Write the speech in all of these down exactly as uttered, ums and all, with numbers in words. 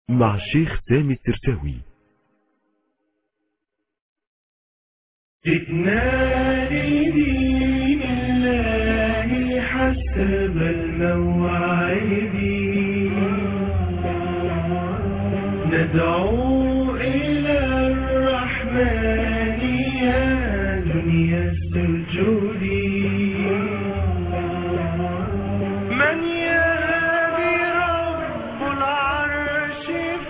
مع الشيخ سامي الترتاوي. جئنا لدين الله حسب الموعد، ندعو إلى الرحمن يا دنيا السجود، من يهدي رب العرش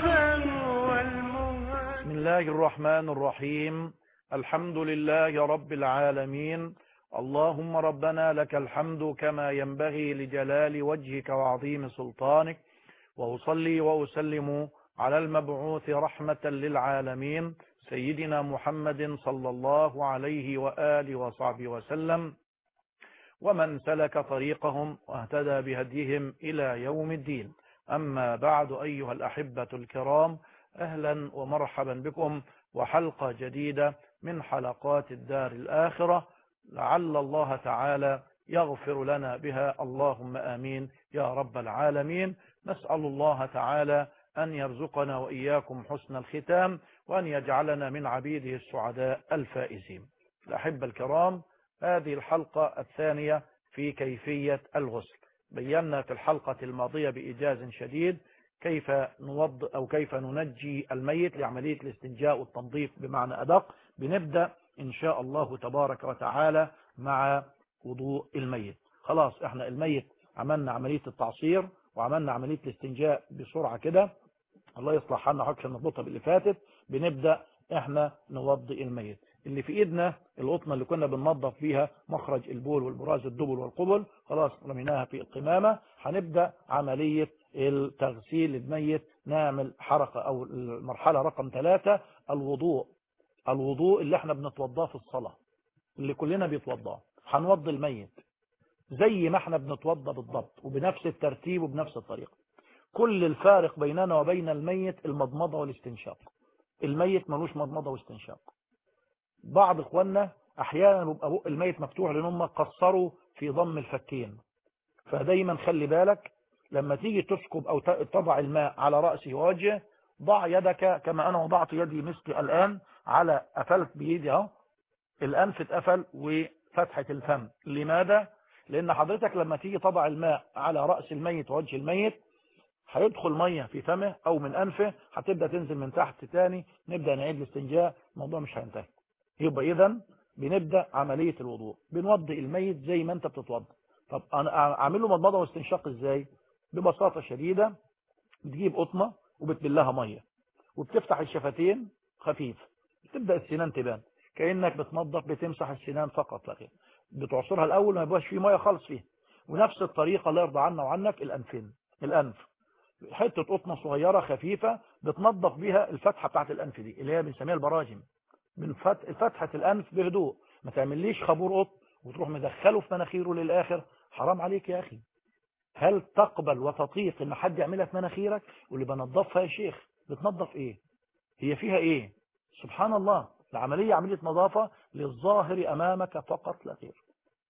فهو المهدي. بسم الله الرحمن الرحيم. الحمد لله رب العالمين. اللهم ربنا لك الحمد كما ينبغي لجلال وجهك وعظيم سلطانك، وأصلي وأسلم على المبعوث رحمة للعالمين سيدنا محمد صلى الله عليه وآله وصحبه وسلم، ومن سلك طريقهم واهتدى بهديهم إلى يوم الدين. أما بعد، أيها الأحبة الكرام، أهلا ومرحبا بكم وحلقة جديدة من حلقات الدار الآخرة، لعل الله تعالى يغفر لنا بها، اللهم آمين يا رب العالمين. نسأل الله تعالى أن يرزقنا وإياكم حسن الختام، وأن يجعلنا من عبيده السعداء الفائزين. الأحبة الكرام، هذه الحلقة الثانية في كيفية الغسل. بينا في الحلقة الماضية بإيجاز شديد كيف نوض أو كيف ننجي الميت لعملية الاستنجاء والتنظيف بمعنى أدق. بنبدأ إن شاء الله تبارك وتعالى مع وضوء الميت. خلاص احنا الميت عملنا عملية التعصير وعملنا عملية الاستنجاء بسرعة كده، الله يصلح حالنا حكشا نربطها باللي فاتت. بنبدأ احنا نوضي الميت. اللي في ايدنا القطنة اللي كنا بننظف فيها مخرج البول والبراز الدبل والقبل، خلاص رميناها في القمامة. هنبدأ عملية التغسيل الميت، نعمل حركة او المرحلة رقم ثلاثة، الوضوء. الوضوء اللي احنا بنتوضاه في الصلاة، اللي كلنا بيتوضاه. هنوضي الميت زي ما احنا بنتوضى بالضبط، وبنفس الترتيب وبنفس الطريقة. كل الفارق بيننا وبين الميت المضمضة والاستنشاق. الميت ملوش مضمضة واستنشاق. بعض اخواننا احيانا بيبقى بق الميت مفتوح لان هم قصروا في ضم الفكين، فدايما خلي بالك لما تيجي تسكب او تضع الماء على رأسه ووجهه، ضع يدك كما انا وضعت يدي مثلي الان على قفلت بيدي اهو، الانف اتقفل وفتحة الفم. لماذا؟ لان حضرتك لما تيجي تضع الماء على رأس الميت ووجه الميت، هيدخل مية في فمه او من انفه، هتبدأ تنزل من تحت تاني، نبدأ نعيد الاستنجاء، الموضوع مش هينتهي. يبقى اذا بنبدأ عملية الوضوء، بنوضي الميت زي ما انت بتتوضى. طب انا اعمل له مضمضة واستنشاق ازاي؟ ببساطة شديدة، بتجيب قطنة وبتبلها مية وبتفتح الشفتين خفيف، بتبدأ السنان تبان كأنك بتنظف، بتمسح السنان فقط لا غير. بتعصرها الاول ما يبقاش فيه مية خالص فيها. ونفس الطريقة الله يرضى عنا وعنك الانفين، الانف حتة قطنة صغيرة خفيفة بتنظف بيها الفتحة بتاعت الانف دي اللي هي بنسميها البراجم. من فتحة الانف بهدوء، ما تعمليش خابور قط وتروح مدخله في مناخيره للاخر، حرام عليك يا اخي. هل تقبل وتطيق ان حد يعملها في مناخيرك؟ واللي بنظفها يا شيخ بتنظف ايه؟ هي فيها ايه؟ سبحان الله. العملية عملية نظافة للظاهر امامك فقط لا غير.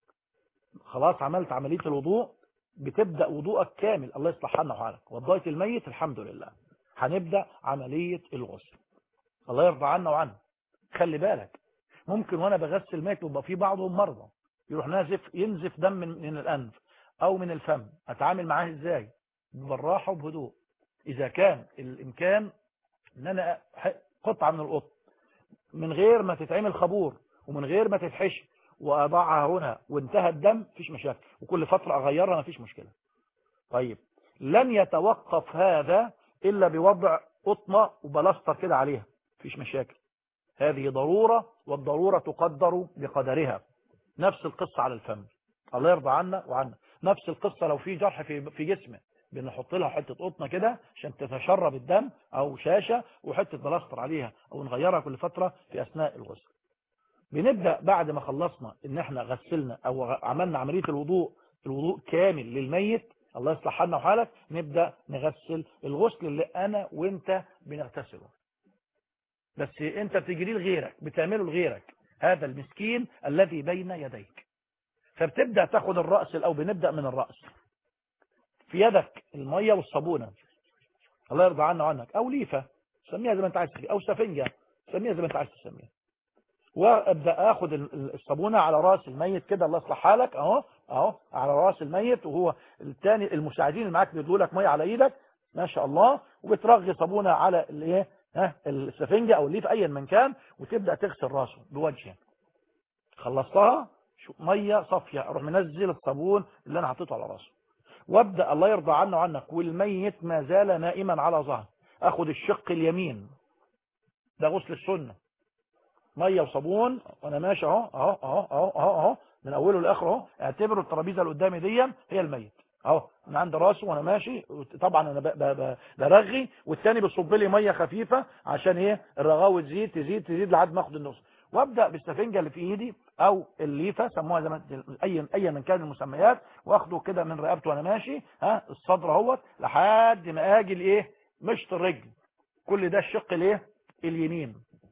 خلاص عملت عملية الوضوء، بتبدأ وضوءك كامل، الله يصلح حالنا وحالك. وضيت الميت الحمد لله، هنبدأ عملية الغسل، الله يرضى عنا وعنه. خلي بالك ممكن وانا بغسل الميت يبقى في بعضهم مرضى يروح نازف ينزف دم من, من الانف او من الفم. اتعامل معاه ازاي؟ بالراحه وبهدوء. اذا كان الامكان ان انا قطعه من القط من غير ما تتعمل خبور ومن غير ما تتحش واضعها هنا وانتهى الدم، مفيش مشاكل، وكل فتره اغيرها مفيش مشكله. طيب لن يتوقف هذا الا بوضع قطنه وبلاستر كده عليها، مفيش مشاكل. هذه ضرورة، والضرورة تقدر بقدرها. نفس القصة على الفم، الله يرضى عنا وعنا. نفس القصة لو في جرح في في جسمه، بنحط لها حتة قطنة كده عشان تتشرب الدم او شاشة، وحتة بلاستر عليها، او نغيرها كل فترة في اثناء الغسل. بنبدأ بعد ما خلصنا ان احنا غسلنا او عملنا عملية الوضوء، الوضوء كامل للميت، الله يصلح حالنا وحالك، نبدأ نغسل الغسل اللي انا وانت بنغتسله. بس انت بتجريه لغيرك، بتعمله لغيرك، هذا المسكين الذي بين يديك. فبتبدأ تاخد الرأس، او بنبدأ من الرأس. في يدك المية والصابونة، الله يرضى عنه وعنك، او ليفه سميها زي ما انت عايز، او سفنجه سميها زي ما انت عايز تسميها. وابدا اخد الصابونه على راس الميت كده، الله يصلح حالك، اهو اهو على راس الميت، وهو الثاني المساعدين اللي معاك بيدوا لك ميه على ايدك ما شاء الله، وبترغي صابونه على الايه ها السفنجه او الليف ايا من كان، وتبدا تغسل راسه بوجهه. خلصتها ميه صافيه، اروح منزل الصابون اللي انا حطيته على راسه، وابدا الله يرضى عنه وعنك والميت ما زال نائما على ظهره، اخد الشق اليمين، ده غسل السنه، ميه وصابون وانا ماشي اهو اهو اهو اهو اهو اهو من اوله لاخره اهو. اعتبروا الترابيزه اللي قدامي دي هي الميت اهو من عند راسه وانا ماشي، طبعا انا ب- ب- برغي، والتاني بيصب لي ميه خفيفه عشان ايه الرغاوه تزيد تزيد تزيد لحد ما اخد النص، وابدا بالسفنجه اللي في ايدي او الليفه سموها زي ما اي اي من كان المسميات، واخده كده من رقبته وانا ماشي ها الصدر اهوت لحد ما اجي لايه مشط الرجل، كل ده الشق الايه اليمين.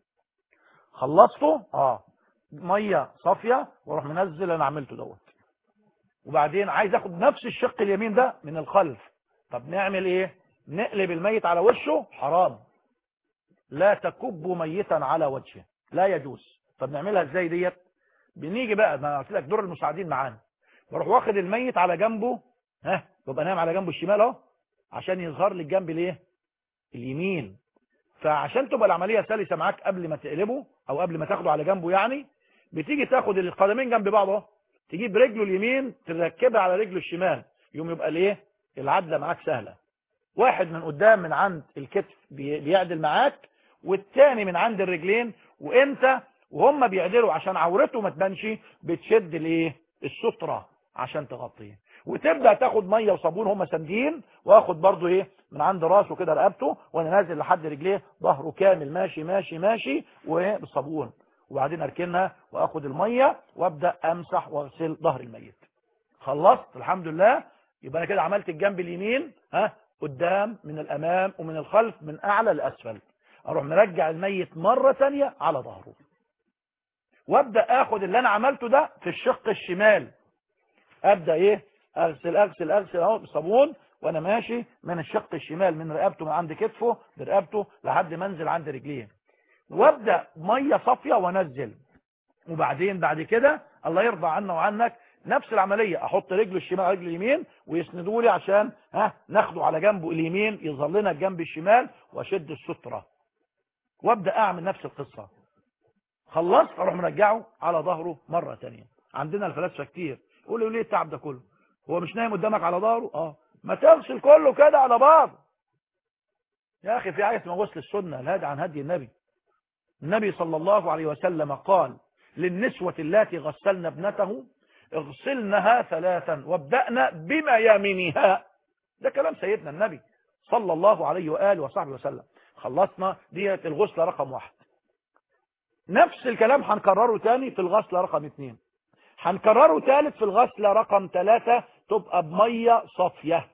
خلصته اه ميه صافيه واروح منزل اللي انا عملته دوت، وبعدين عايز اخد نفس الشق اليمين ده من الخلف. طب نعمل ايه؟ نقلب الميت على وشه، حرام، لا تكبوا ميتا على وجهه، لا يجوز. طب نعملها ازاي ديت؟ بنيجي بقى ما قلت لك دور المساعدين معانا، بروح واخد الميت على جنبه، ها يبقى نايم على جنبه الشمال اهو عشان يظهر لي الجنب الايه اليمين. فعشان تبقى العمليه سلسه معاك قبل ما تقلبه او قبل ما تاخده على جنبه، يعني بتيجي تاخد القدمين جنب بعض اهو، تجيب رجله اليمين تركبها على رجله الشمال، يوم يبقى الايه العدله معاك سهله. واحد من قدام من عند الكتف بي- بيعدل معاك، والتاني من عند الرجلين، وانت وهم بيعدلوا عشان عورته ما تبانش بتشد الايه الستره عشان تغطيه، وتبدا تاخد ميه وصابون هم ساندين، واخد برضو ايه من عند راسه كده رقبته وانا نازل لحد رجليه ظهره كامل ماشي ماشي ماشي وبالصابون، وبعدين اركنها واخد الميه وابدا امسح واغسل ظهر الميت. خلصت الحمد لله. يبقى انا كده عملت الجنب اليمين ها قدام من الامام ومن الخلف من اعلى لاسفل، اروح مرجع الميت مره ثانيه على ظهره، وابدا اخد اللي انا عملته ده في الشق الشمال، ابدا ايه اغسل اغسل اغسل اهو بالصابون وانا ماشي من الشق الشمال من رقبته من عند كتفه برقبته لحد ما انزل عند رجليه، وابدا ميه صافيه وانزل. وبعدين بعد كده الله يرضى عنا وعنك نفس العمليه، احط رجله الشمال رجل اليمين ويسندوا لي عشان ها ناخده على جنبه اليمين يظهر لنا الجنب الشمال، واشد الستره وابدا اعمل نفس القصه. خلصت اروح مرجعه على ظهره مره ثانيه. عندنا الفلاسفه كتير يقولوا ليه التعب ده كله؟ هو مش نايم قدامك على ظهره؟ اه ما تغسل كله كده على بعض يا اخي. في آية اسمها غسل السنه الهادي عن هدي النبي. النبي صلى الله عليه وسلم قال للنسوة اللاتي غسلن ابنته اغسلنها ثلاثا وابدأنا بميامنها. ده كلام سيدنا النبي صلى الله عليه وآله وصحبه وسلم. خلصنا ديت الغسلة رقم واحد. نفس الكلام هنكرره تاني في الغسلة رقم اثنين، هنكرره ثالث في الغسلة رقم ثلاثة، تبقى بمية صافية،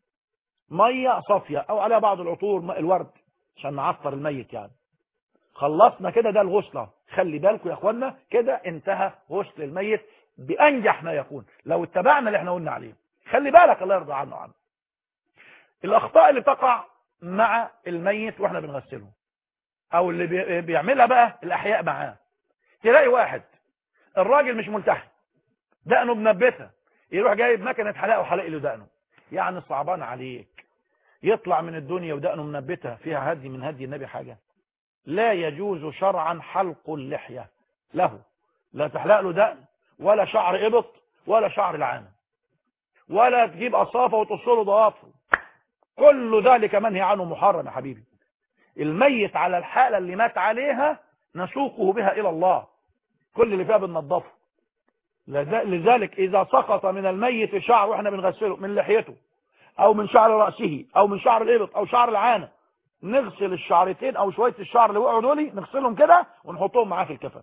مية صافية او عليها بعض العطور ماء الورد عشان نعطر الميت يعني. خلصنا كده ده الغسلة. خلي بالكم يا اخوانا كده انتهى غسل الميت بانجح ما يكون لو اتبعنا اللي احنا قلنا عليه. خلي بالك الله يرضى عنه عنه الاخطاء اللي تقع مع الميت واحنا بنغسله او اللي بي- بيعملها بقى الاحياء معاه. تلاقي واحد الراجل مش ملتحي دقنه منبته، يروح جايب مكنه حلاقه وحلق له دقنه، يعني صعبان عليك يطلع من الدنيا ودقنه منبته فيها هدي من هدي النبي حاجه؟ لا يجوز شرعا حلق اللحية له، لا تحلق له دقن ولا شعر ابط ولا شعر العانة ولا تجيب اصافة وتقص له ضوافره، كل ذلك منهي عنه محرم يا حبيبي. الميت على الحالة اللي مات عليها نسوقه بها الى الله، كل اللي فيها بننضفه. لذلك اذا سقط من الميت شعر واحنا بنغسله من لحيته او من شعر رأسه او من شعر الابط او شعر العانة، نغسل الشعرتين او شويه الشعر اللي وقعوا دول نغسلهم كده ونحطهم معاه في الكفن.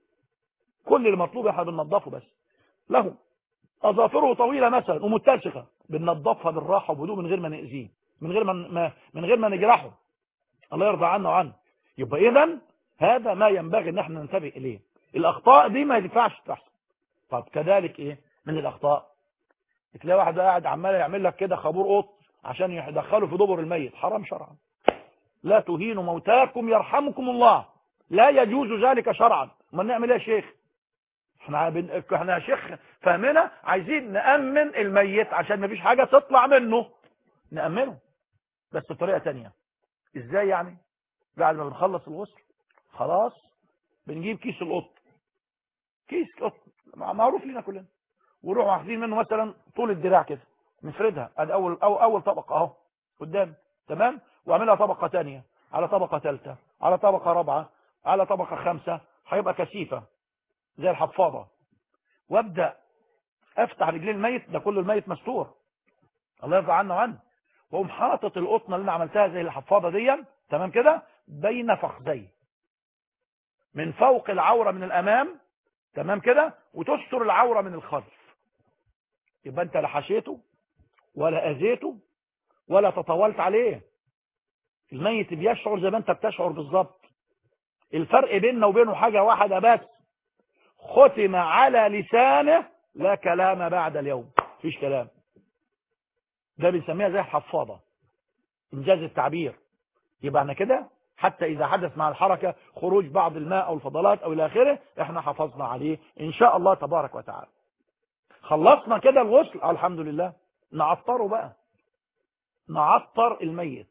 كل اللي مطلوب احنا بننضفه بس. له اظافره طويله مثلا ومتسخه بننضفها بالراحه وبهدوء من غير ما ناذيه، من غير ما من غير ما نجرحه، الله يرضى عنا وعنه. يبقى اذا هذا ما ينبغي ان احنا ننتبه اليه. الاخطاء دي ما ينفعش تحصل. طب كذلك ايه من الاخطاء؟ تلاقي واحد قاعد عمال يعمل لك كده خابور قط عشان يدخلوا في دبر الميت، حرام شرعا. لا تهينوا موتاكم يرحمكم الله، لا يجوز ذلك شرعا. ما نعمل ايه يا شيخ؟ احنا بن... احنا يا شيخ فهمنا عايزين نأمن الميت عشان ما فيش حاجة تطلع منه، نأمنه بس بطريقة تانية. ازاي يعني؟ بعد ما بنخلص الغسل خلاص بنجيب كيس القط، كيس قط معروف لنا كلنا، ونروح واخدين منه مثلا طول الدراع كده، نفردها ادي اول أو اول طبقة اهو قدام، تمام، واعملها طبقة تانية على طبقة ثالثة على طبقة رابعة على طبقة خامسة، هيبقى كثيفة زي الحفاضة، وابدأ افتح رجلين الميت، ده كله الميت مستور الله يرضى عنه وعنه، واقوم حاطط القطنه اللي انا عملتها زي الحفاضه دي، تمام كده، بين فخذيه من فوق العوره من الامام، تمام كده، وتستر العوره من الخلف. يبقى انت لا حشيته ولا اذيته ولا تطاولت عليه، الميت بيشعر زي ما انت بتشعر بالظبط. الفرق بيننا وبينه حاجه واحده بس، ختم على لسانه لا كلام بعد اليوم، مفيش كلام. ده بنسميها زي الحفاضه، انجاز التعبير. يبقى احنا كده حتى اذا حدث مع الحركه خروج بعض الماء او الفضلات او الى اخره، احنا حافظنا عليه ان شاء الله تبارك وتعالى. خلصنا كده الغسل الحمد لله، نعطره بقى، نعطر الميت،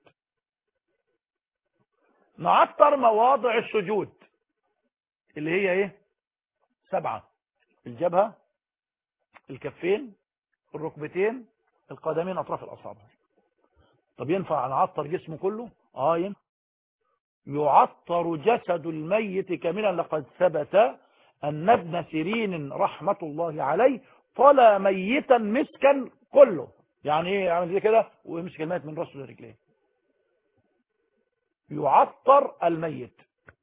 نعطر مواضع السجود اللي هي ايه؟ سبعه: الجبهه، الكفين، الركبتين، القدمين، اطراف الاصابع. طب ينفع نعطر جسمه كله؟ اه ينفع. يعطر جسد الميت كاملا، لقد ثبت ان ابن سيرين رحمة الله عليه طلى ميتا مسكا كله. يعني ايه؟ يعمل زي كده ويمسك الميت من راسه لرجليه، يعطر الميت.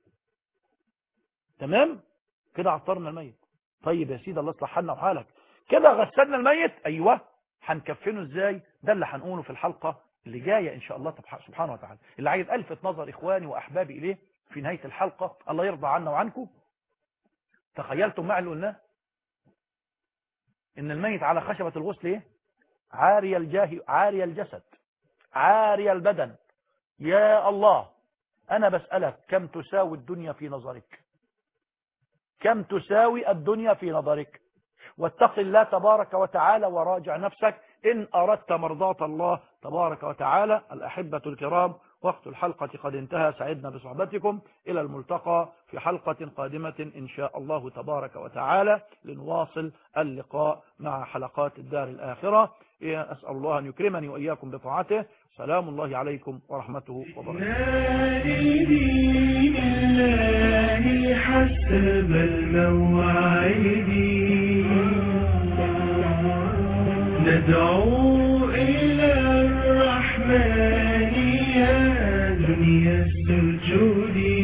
تمام كده، عطرنا الميت. طيب يا سيدي الله يصلح حالنا وحالك، كده غسلنا الميت. ايوه، هنكفنه ازاي؟ ده اللي هنقوله في الحلقه اللي جايه ان شاء الله سبحانه وتعالى. اللي عايز الفت نظر اخواني واحبابي اليه في نهايه الحلقه، الله يرضى عنا وعنكم، تخيلتم معي اللي قلناه؟ ان الميت على خشبه الغسل ايه؟ عاري الجاه، عاري الجسد، عاري البدن. يا الله، انا بسالك كم تساوي الدنيا في نظرك؟ كم تساوي الدنيا في نظرك؟ واتق الله تبارك وتعالى وراجع نفسك إن أردت مرضاة الله تبارك وتعالى. الأحبة الكرام، وقت الحلقة قد انتهى، سعدنا بصحبتكم، إلى الملتقى في حلقة قادمة إن شاء الله تبارك وتعالى، لنواصل اللقاء مع حلقات الدار الآخرة. أسأل الله أن يكرمني وإياكم بطاعته. سلام الله عليكم ورحمته الله حسب الموعد، ندعو إلى الرحمن يا دنيا السجود.